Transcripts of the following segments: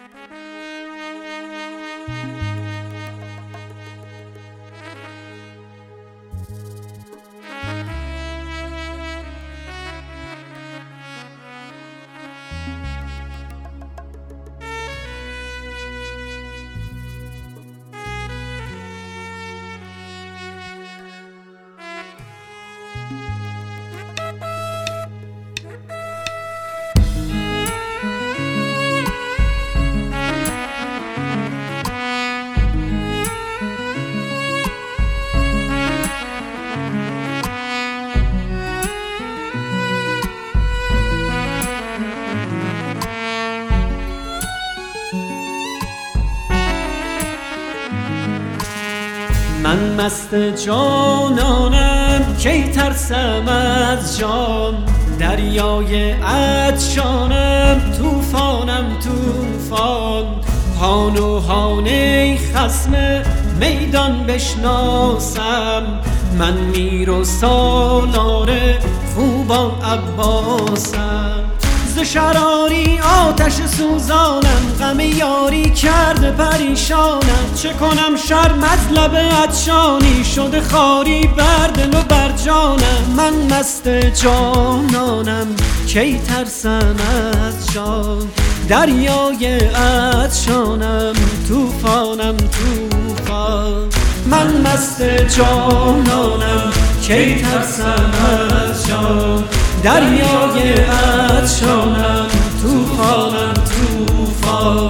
من مست جانانم کی ترسم از جان، دریای عطشانم طوفانم طوفان. هان ای خصم میدان بشناسم، من میر و سالار خوبان عباسم. ز شراری آتش سوزانم، غم یاری کرده پریشانم. چه کنم شرم از لب عطشانی، شده خاری بر دل و بر جانم. من مست جانانم کی ترسم از جان، دریای عطشانم طوفانم طوفان. من مست جانانم کی ترسم از جان، دریای عطشانم طوفانم طوفان.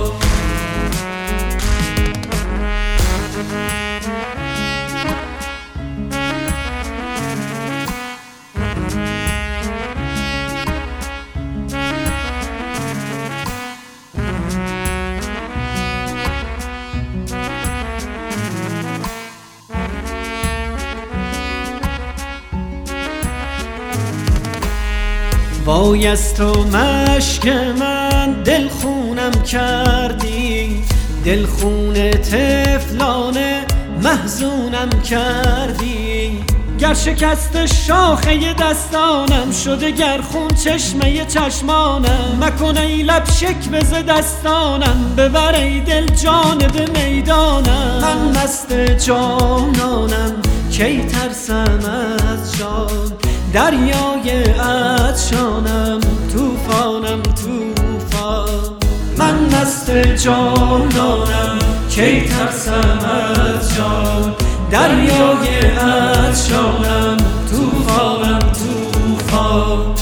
وای از تو مشک من دل خونم کردی، دل خون طفلانه محزونم کردی. گر شکست شاخه دستانم شده، گر خون چشمه چشمانم. مکن ای لب شکوه ز دستانم، ببر ای دل جانب میدانم. من مست جانانم کی ترسم از جان، دریای عطشانم طوفانم طوفان. من مست جانانم کی ترسم از جان، دریای عطشانم طوفانم طوفان.